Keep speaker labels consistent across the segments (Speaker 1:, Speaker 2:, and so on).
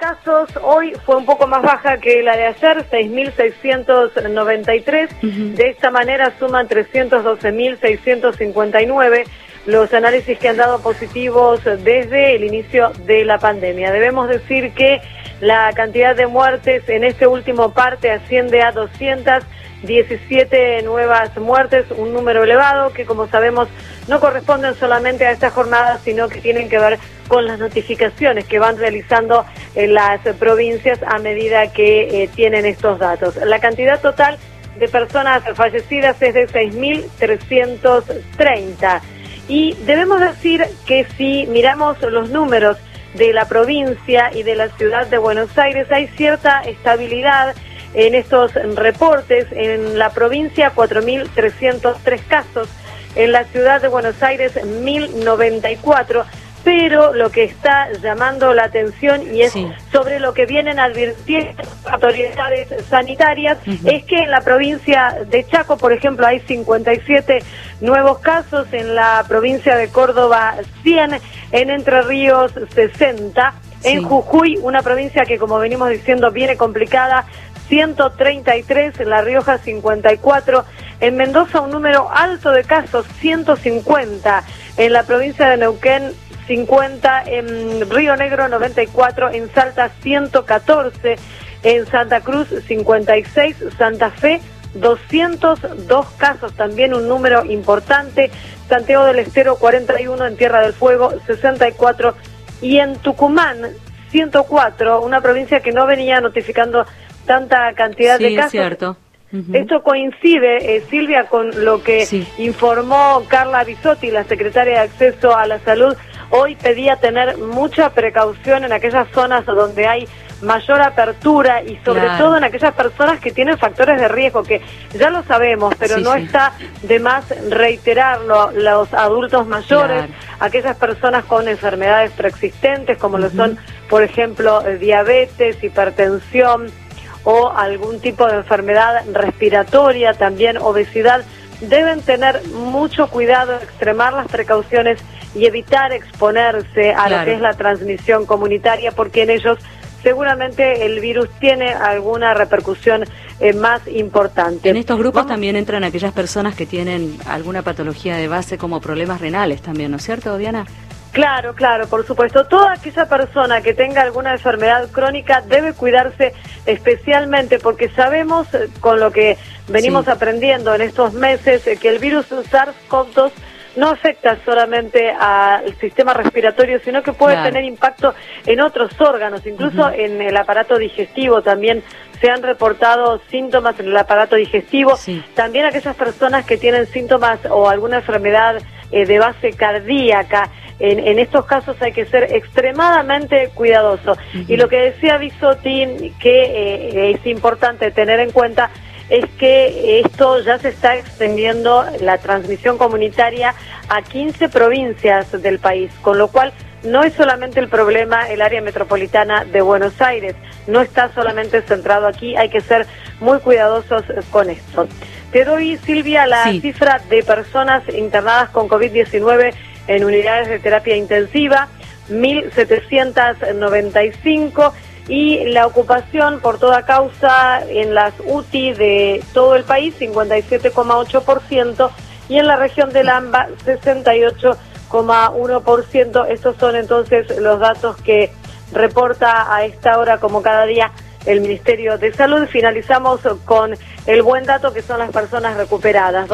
Speaker 1: casos hoy fue un poco más baja que la de ayer, 6.693. De esta manera suman 312.659 los análisis que han dado positivos desde el inicio de la pandemia. Debemos decir que la cantidad de muertes en este último parte asciende a 217 nuevas muertes, un número elevado que, como sabemos, no corresponden solamente a esta jornada, sino que tienen que ver con las notificaciones que van realizando en las provincias a medida que tienen estos datos. La cantidad total de personas fallecidas es de 6.330. Y debemos decir que si miramos los números de la provincia y de la ciudad de Buenos Aires, hay cierta estabilidad en estos reportes. En la provincia, 4.303 casos, en la ciudad de Buenos Aires, 1.094, pero lo que está llamando la atención y es sobre lo que vienen advirtiendo las autoridades sanitarias, es que en la provincia de Chaco, por ejemplo, hay 57 nuevos casos, en la provincia de Córdoba 100, en Entre Ríos 60, en Jujuy, una provincia que, como venimos diciendo, viene complicada, 133, en La Rioja 54, en Mendoza un número alto de casos, 150, en la provincia de Neuquén 50, en Río Negro 94, en Salta 114, en Santa Cruz 56, Santa Fe 202 casos, también un número importante, Santiago del Estero 41, en Tierra del Fuego 64 y en Tucumán 104, una provincia que no venía notificando tanta cantidad de casos.
Speaker 2: Cierto.
Speaker 1: Esto coincide, Silvia, con lo que informó Carla Bisotti, la secretaria de Acceso a la Salud. Hoy pedía tener mucha precaución en aquellas zonas donde hay mayor apertura y sobre todo en aquellas personas que tienen factores de riesgo, que ya lo sabemos, pero no está de más reiterarlo, los adultos mayores, aquellas personas con enfermedades preexistentes, como lo son, por ejemplo, diabetes, hipertensión o algún tipo de enfermedad respiratoria, también obesidad, deben tener mucho cuidado, extremar las precauciones y evitar exponerse a lo que es la transmisión comunitaria, porque en ellos seguramente el virus tiene alguna repercusión más importante.
Speaker 2: En estos grupos también entran aquellas personas que tienen alguna patología de base como problemas renales también, ¿no es cierto, Diana?
Speaker 1: Claro, claro, por supuesto. Toda aquella persona que tenga alguna enfermedad crónica debe cuidarse especialmente, porque sabemos, con lo que venimos aprendiendo en estos meses, que el virus SARS-CoV-2 no afecta solamente al sistema respiratorio, sino que puede tener impacto en otros órganos, incluso en el aparato digestivo también se han reportado síntomas en el aparato digestivo. También aquellas personas que tienen síntomas o alguna enfermedad de base cardíaca, en estos casos hay que ser extremadamente cuidadoso. Y lo que decía Bisotti, que es importante tener en cuenta, es que esto ya se está extendiendo, la transmisión comunitaria, a 15 provincias del país, con lo cual no es solamente el problema el área metropolitana de Buenos Aires, no está solamente centrado aquí, hay que ser muy cuidadosos con esto. Te doy, Silvia, la cifra de personas internadas con COVID-19 en unidades de terapia intensiva, 1.795, y la ocupación por toda causa en las UTI de todo el país, 57,8%, y en la región del AMBA, 68,1%. Estos son entonces los datos que reporta a esta hora, como cada día, el Ministerio de Salud. Finalizamos con el buen dato, que son las personas recuperadas,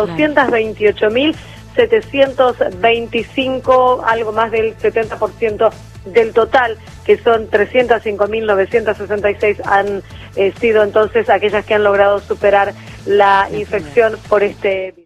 Speaker 1: 228.725, algo más del 70% del total, que son 305.966, han sido entonces aquellas que han logrado superar la infección por este virus.